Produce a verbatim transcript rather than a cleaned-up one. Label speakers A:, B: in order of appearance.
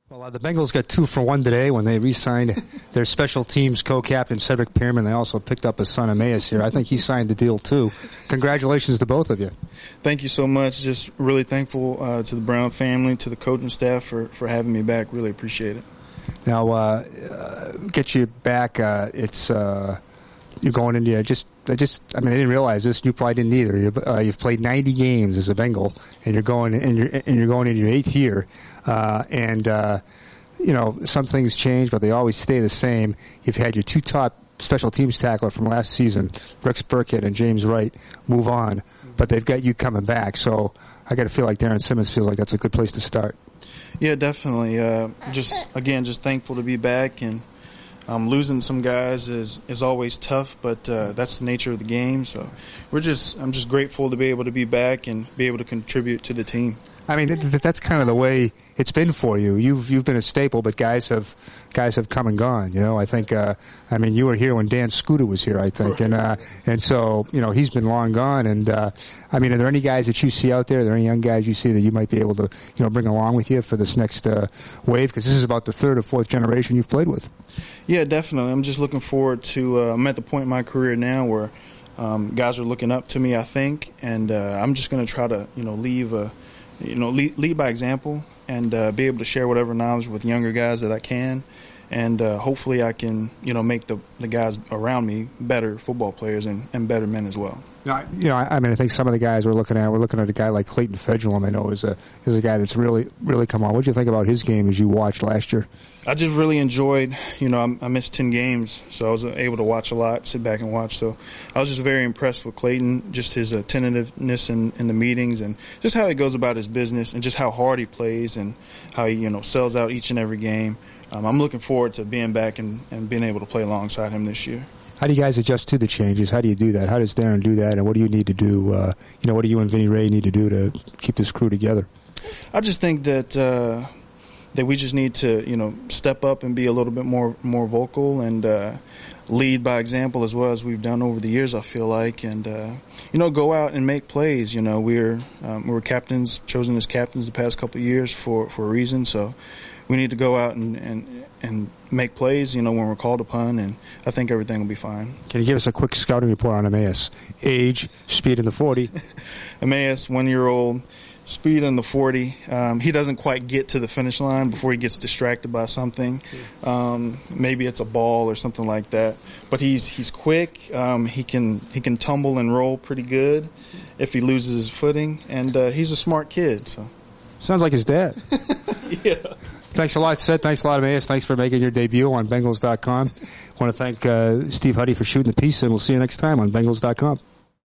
A: Well, uh, the Bengals got two for one today when they re-signed their special teams co-captain Cedric Pearman. They also picked up his son Emmaus here. I think he signed the deal too. Congratulations to both of you.
B: Thank you so much. Just really thankful uh, to the Brown family, to the coaching staff for, for having me back. Really appreciate it.
A: Now, uh, uh, get you back. Uh, it's uh, you're going into just. I just. I mean, I didn't realize this. You probably didn't either. You, uh, you've played ninety games as a Bengal, and you're going and you're and you're going into your eighth year. Uh, and uh, you know, some things change, but they always stay the same. You've had your two top special teams tackler from last season, Rex Burkhead and James Wright, move on, but they've got you coming back. So I got to feel like Darren Simmons feels like that's a good place to start.
B: Yeah, definitely. Uh, just again, just thankful to be back, and um, losing some guys is is always tough, but uh, that's the nature of the game. So we're just, I'm just grateful to be able to be back and be able to contribute to the team.
A: I mean, that's kind of the way it's been for you. You've you've been a staple, but guys have guys have come and gone. You know, I think. Uh, I mean, you were here when Dan Scooter was here, I think, and uh, and so you know he's been long gone. And uh, I mean, are there any guys that you see out there? Are there any young guys you see that you might be able to you know bring along with you for this next uh, wave? Because this is about the third or fourth generation you've played with.
B: Yeah, definitely. I'm just looking forward to. Uh, I'm at the point in my career now where um, guys are looking up to me, I think, and uh, I'm just going to try to you know leave a. You know, lead, lead by example, and uh, be able to share whatever knowledge with younger guys that I can, and uh, hopefully I can, you know, make the the guys around me better football players and, and better men as well.
A: You know, you know, I mean, I think some of the guys we're looking at, we're looking at a guy like Clayton Fedulum. I know is a is a guy that's really really come on. What did you think about his game as you watched last year?
B: I just really enjoyed, you know, I, I missed ten games, so I was able to watch a lot, sit back and watch. So I was just very impressed with Clayton, just his attentiveness in, in the meetings and just how he goes about his business and just how hard he plays and how he, you know, sells out each and every game. Um, I'm looking forward to being back and, and being able to play alongside him this year.
A: How do you guys adjust to the changes? How do you do that? How does Darren do that? And what do you need to do? Uh, you know, what do you and Vinny Ray need to do to keep this crew together?
B: I just think that uh, that we just need to, you know, step up and be a little bit more more vocal and uh, lead by example as well as we've done over the years. I feel like, and uh, you know, go out and make plays. You know, we're um, we're captains, chosen as captains the past couple of years for for a reason. So we need to go out and and and make plays, you know, when we're called upon, and I think everything will be fine.
A: Can you give us a quick scouting report on Emmaus? Age, speed in the forty.
B: Emmaus, one-year-old, speed in the forty. Um, he doesn't quite get to the finish line before he gets distracted by something. Um, maybe it's a ball or something like that. But he's he's quick. Um, he can he can tumble and roll pretty good if he loses his footing, and uh, he's a smart kid. So
A: sounds like his dad.
B: Yeah.
A: Thanks a lot, Seth. Thanks a lot, Emmaus. Thanks for making your debut on Bengals dot com. I want to thank uh, Steve Huddy for shooting the piece, and we'll see you next time on Bengals dot com.